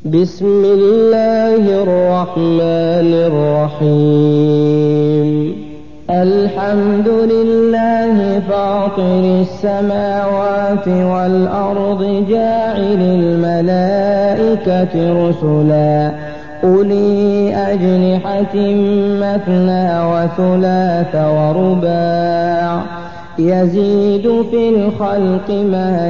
بسم الله الرحمن الرحيم. الحمد لله فاطر السماوات والأرض جاعل الملائكة رسلا أولي أجنحة مثنى وثلاث ورباع يزيد في الخلق ما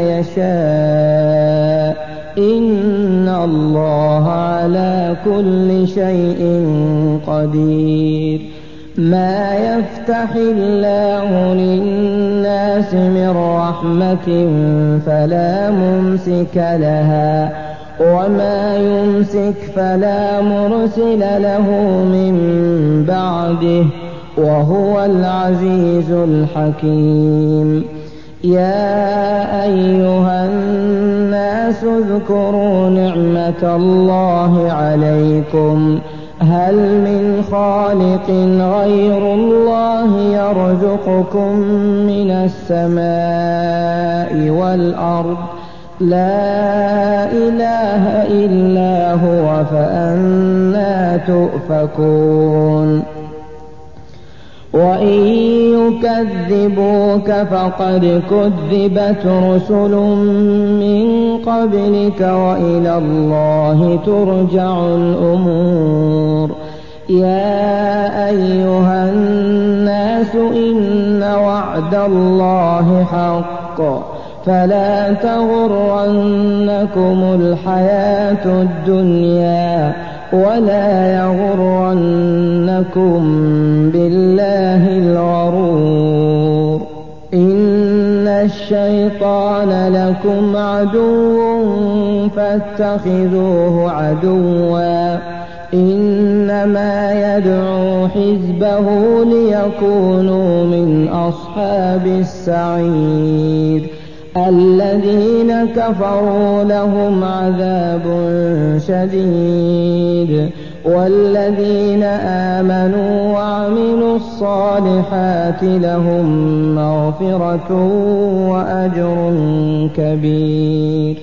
يشاء إن الله على كل شيء قدير. ما يفتح الله للناس من رحمة فلا ممسك لها وما يمسك فلا مرسل له من بعده وهو العزيز الحكيم. يا أيها الناس اذكروا نعمة الله عليكم هل من خالق غير الله يرزقكم من السماء والأرض لا إله إلا هو فأنى تؤفكون. وإن يكذبوك فقد كذبت رسل من قبلك وإلى الله ترجع الأمور. يا أيها الناس إن وعد الله حق فلا تغرنكم الحياة الدنيا ولا يغرنكم بالله الغرور. إن الشيطان لكم عدو فاتخذوه عدوا إنما يدعو حزبه ليكونوا من أصحاب السعير. الذين كفروا لهم عذاب شديد والذين آمنوا وعملوا الصالحات لهم مغفرة وأجر كبير.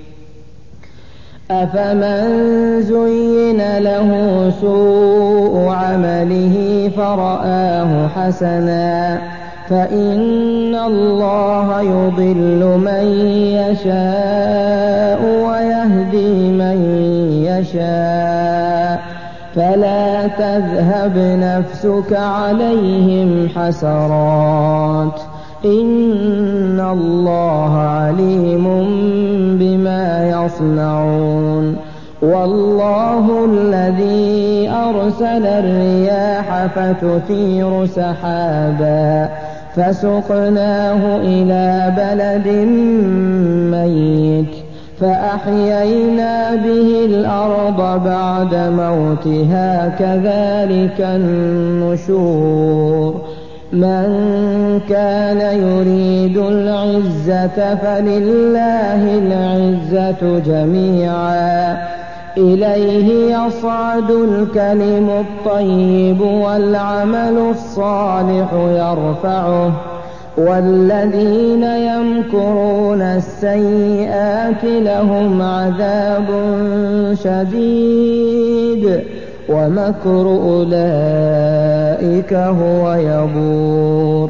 أفمن زين له سوء عمله فرآه حسنا فإن الله يضل من يشاء ويهدي من يشاء فلا تذهب نفسك عليهم حسرات إن الله عليم بما يصنعون. والله الذي أرسل الرياح فتثير سحابا فسقناه إلى بلد ميت فأحيينا به الأرض بعد موتها كذلك النشور. من كان يريد العزة فلله العزة جميعا إليه يصعد الكلم الطيب والعمل الصالح يرفعه والذين يمكرون السيئات لهم عذاب شديد ومكر أولئك هو يبور.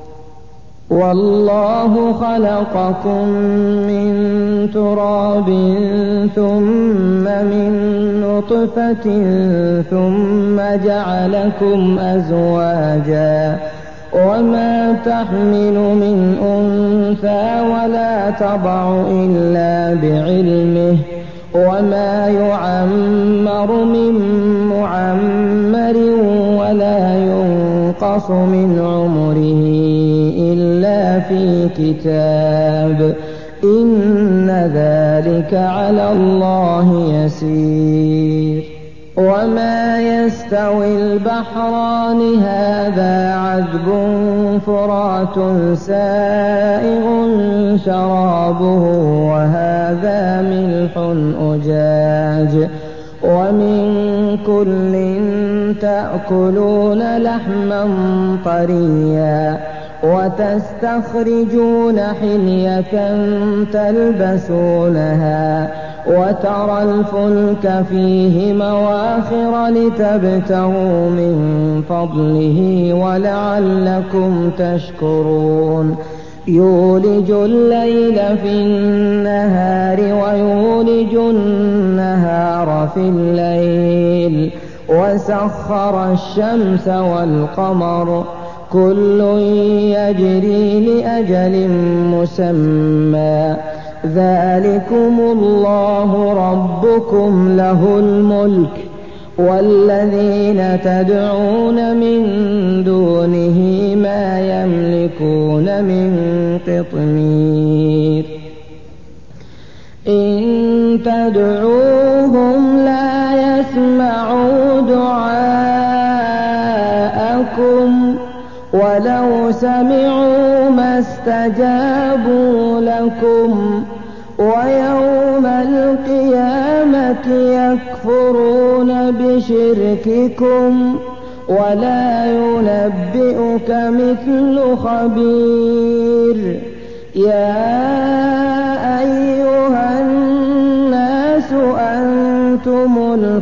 والله خلقكم من تراب ثم من نطفة ثم جعلكم أزواجا وما تحمل من أنثى ولا تضع إلا بعلمه وما يعمر من معمر ولا ينقص من عمره إلا في كتاب إن ذلك على الله يسير. وما يستوي البحران هذا عذب فرات سائغ شرابه وهذا ملح أجاج ومن كل تأكلون لحما طريا وتستخرجون حلية تلبسونها وترى الفلك فيه مواخر لتبتغوا من فضله ولعلكم تشكرون يولج الليل في النهار ويولج النهار في الليل وسخر الشمس والقمر كل يجري لأجل مسمى ذلكم الله ربكم له الملك والذين تدعون من دونه ما يملكون من قطمير إن تدعوهم لا يسمعوا دعاءكم ولو سمعوا ما استجابوا لكم ويوم القيامة يكفرون بشرككم ولا ينبئك مثل خبير يا أيها الناس أنتم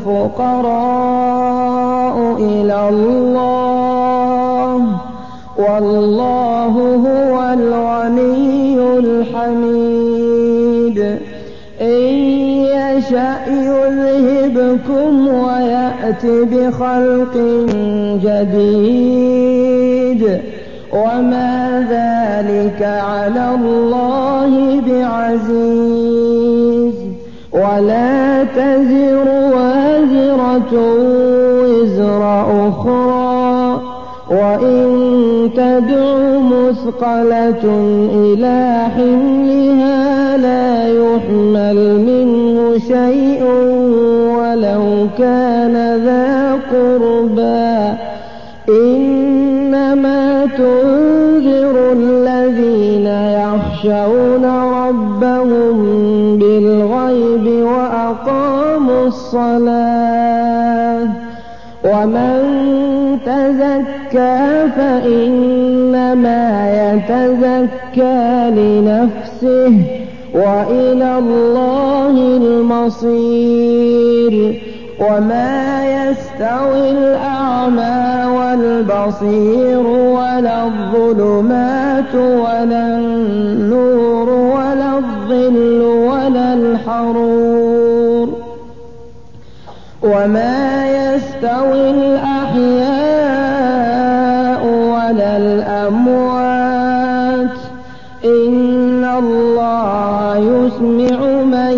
الفقراء إلى الله والله هو الغني الحميد إن يشأ يذهبكم ويأت بخلق جديد وما ذلك على الله بعزيز ولا تزر وازرة وزر أخرى وإن تدع مثقلة إلى حملها لا يحمل منه شيء ولو كان ذا قربى إنما تنذر الذين يخشون ربهم بالغيب وأقاموا الصلاة ومن تزكى فإنما يتزكى لنفسه وإلى الله المصير وما يستوي الأعمى والبصير ولا الظلمات ولا النور ولا الظل ولا الحرور وما يستوي الأحياء ولا الأموات إن الله يسمع من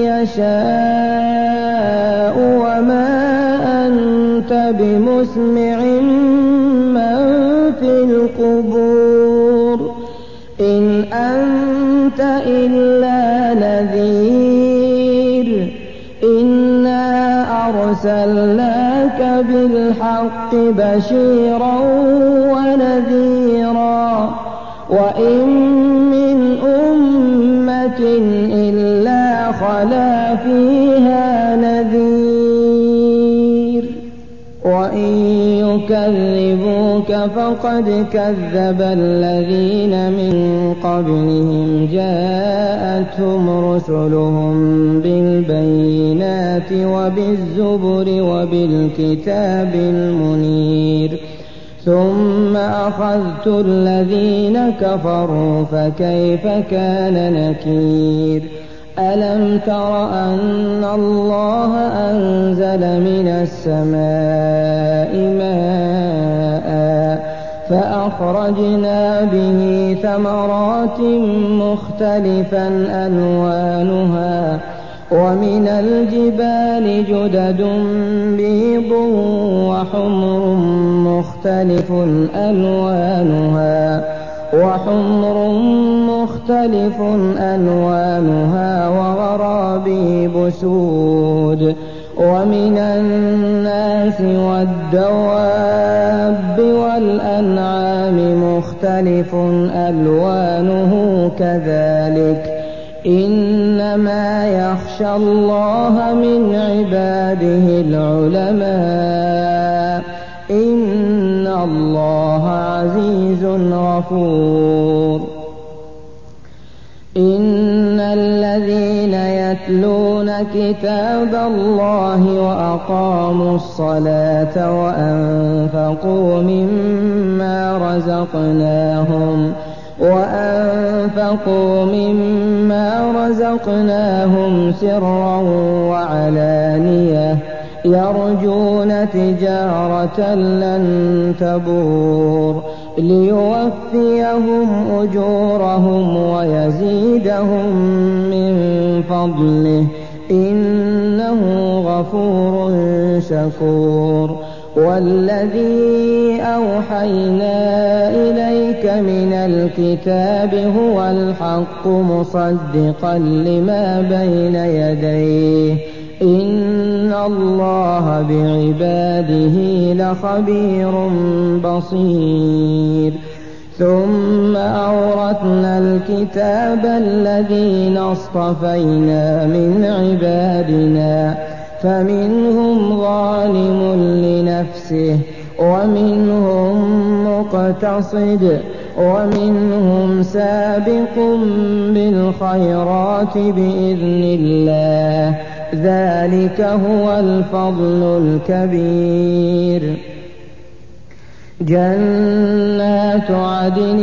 يشاء وما أنت بمسمع من في القبور إن أنت إلا نذير إنا أرسلناك بالحق بشيرا ونذيرا وإن من أمة إلا خلا فيها نذير وإن يكذبوك فقد كذب الذين من قبلهم جاءتهم رسلهم بالبينات وبالزبر وبالكتاب المنير ثم أخذت الذين كفروا فكيف كان نكير ألم تر أن الله أنزل من السماء ماء فأخرجنا به ثمرات مختلفا ألوانها ومن الجبال جدد بيض وحمر مختلف ألوانها وغرابيب سود ومن الناس والدواب والأنعام مختلف ألوانه كذلك إنما يخشى الله من عباده العلماء إن الله عزيز غفور إن الذين يتلون كتاب الله وأقاموا الصلاة وأنفقوا مما رزقناهم سرا وعلانية يرجون تجارة لن تبور ليوفيهم أجورهم ويزيدهم من فضله إنه غفور شكور. والذي أوحينا إليك من الكتاب هو الحق مصدقا لما بين يديه إن الله بعباده لخبير بصير. ثم أورثنا الكتاب الذين اصطفينا من عبادنا فمنهم ظالم لنفسه ومنهم مقتصد ومنهم سابق بالخيرات بإذن الله ذلك هو الفضل الكبير. جنات عدن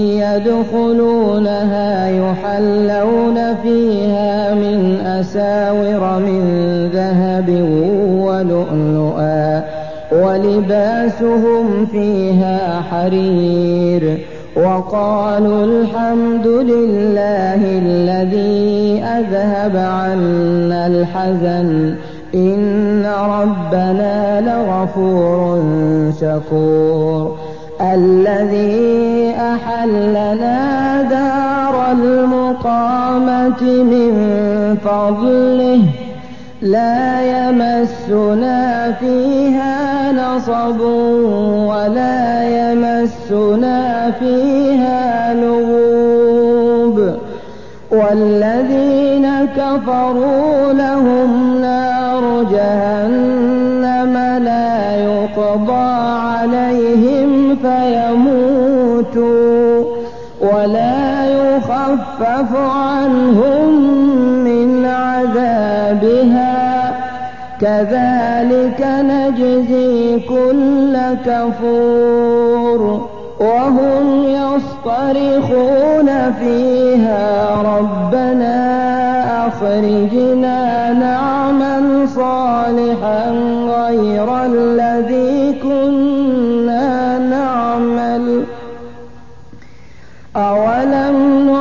يدخلونها يحلون فيها من أساور من ذهب ولؤلؤا ولباسهم فيها حرير. وقالوا الحمد لله الذي أذهب عنا الحزن إن ربنا لغفور شكور. الذي أحلنا دار المقامة من فضله لا يمسنا فيها نصب ولا يمسنا فيها لغوب. والذين كفروا لهم نار جهنم لا يقضى عليهم فيموتوا ولا يخفف عنهم من عذابها كذلك نجزي كل كفور. وهم يصطرخون فيها ربنا أخرجنا نعمل صالحا غير الذي كنا نعمل أولم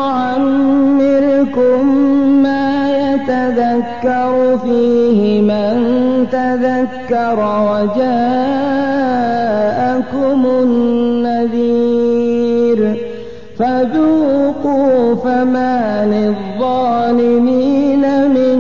نعمركم ما يتذكر فيه من تذكر وجاءكم النذير فذوقوا فما للظالمين من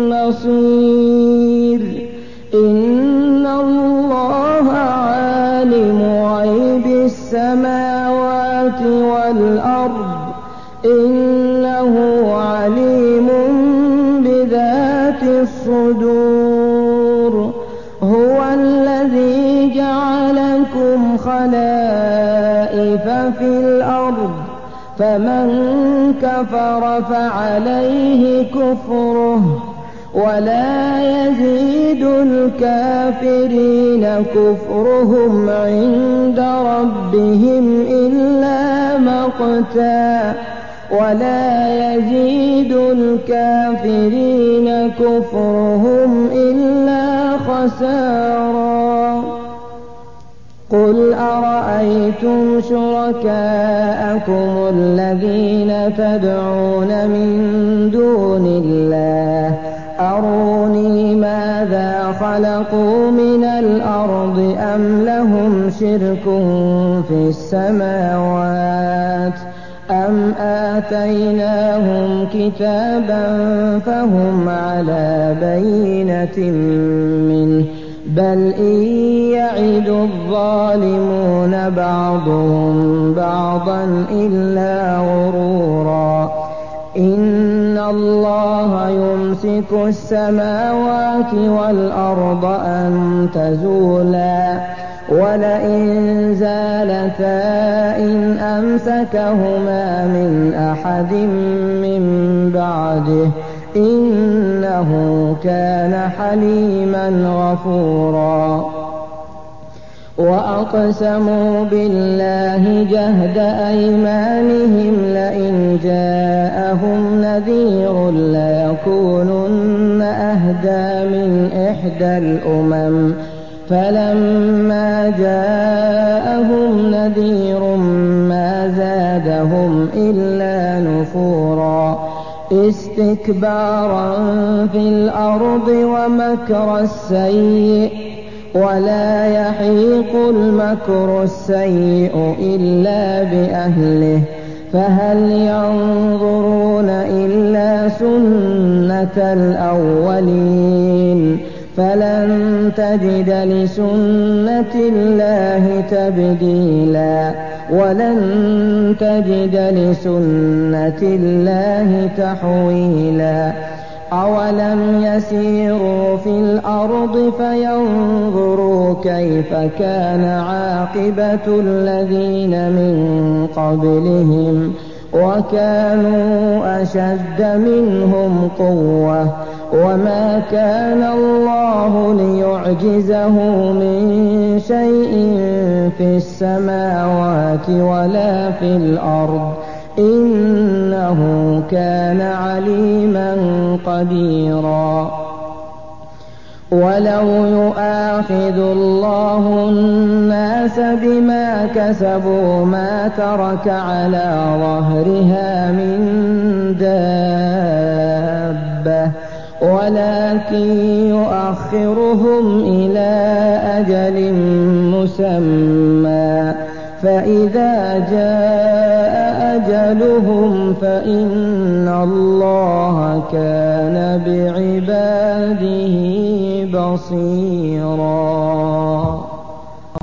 نصير. إن الله عالم غيب السماوات والأرض إنه عليم بذات الصدور. هو الذي جعلكم خلائف في الأرض فمن كفر فعليه كفره ولا يزيد الكافرين كفرهم عند ربهم إلا مقتا ولا يزيد الكافرين كفرهم إلا خسارا. قل أرأيتم شركاءكم الذين تدعون من دون الله أروني ماذا خلقوا من الأرض أم لهم شرك في السماوات أم آتيناهم كتابا فهم على بينة منه بل إن يعد الظالمون بعضهم بعضا إلا غرورا. إن الله يمسك السماوات والأرض أن تزولا ولئن زالتا إن أمسكهما من أحد من بعده إنه كان حليما غفورا وأقسموا بالله جهد أيمانهم لئن جاءهم نذير ليكونن أهدى من إحدى الأمم فلما جاءهم نذير ما زادهم إلا نفورا استكبارا في الأرض ومكر السيء ولا يحيق المكر السيء إلا بأهله فهل ينظرون إلا سنة الأولين فلن تجد لسنة الله تبديلا ولن تجد لسنة الله تحويلا أولم يسيروا في الأرض فينظروا كيف كان عاقبة الذين من قبلهم وكانوا أشد منهم قوة وما كان الله ليعجزه من شيء في السماوات ولا في الأرض إنه كان عليما قديرا ولو يؤاخذ الله الناس بما كسبوا ما ترك على ظهرها من دابة ولكن يؤخرهم إلى أجل مسمى فإذا جاء أجلهم فإن الله كان بعباده بصيرا